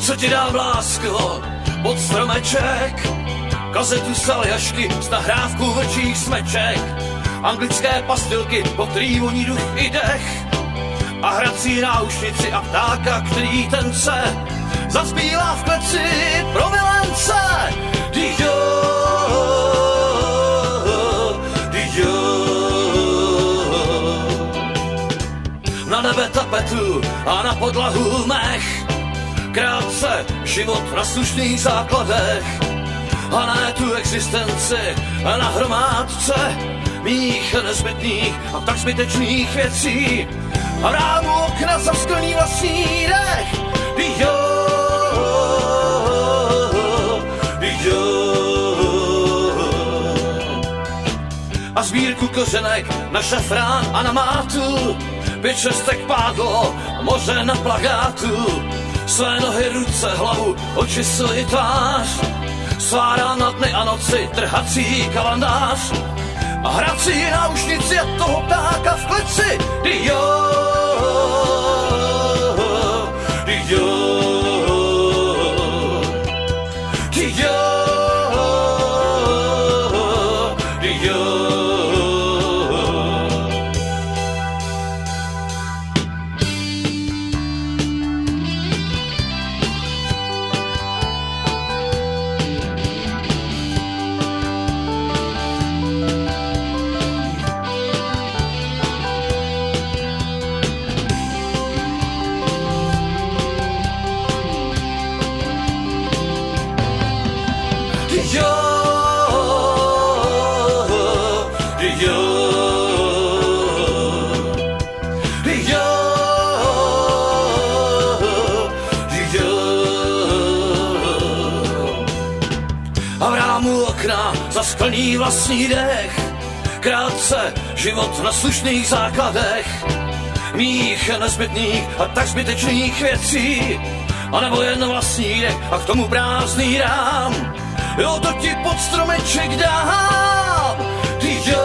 Co ti dám, lásko, pod stromeček? Kazetu z Aljašky s nahrávkou vlčích smeček, anglické pastilky, po který voní duch i dech, a hrací náušnici a ptáka, který tence zazbývá v kleci pro milence. Dijo, dijo. Na nebe tapetu a na podlahu mech, krátce život na slušných základech, a ne tu existenci na hromádce mých nezbytných a tak zbytečných věcí, a rámu okna za sklný vlastní dech. Dijo, dijo. A sbírku kořenek na šafrán a na mátu, 5-6 pádlo, moře na plagátu, své nohy, ruce, hlavu, oči, svoji tvář, svá na dny a noci, trhací kalendář a hrací náušnici a toho ptáka v kleci. Dijo, dijo, dijo, dijo. Sklní vlastní dech, krátce život na slušných základech mých nezbytných a tak zbytečných věcí, anebo jen vlastní dech a k tomu prázdný rám. Jo, to ti pod stromeček dám. Ty jo,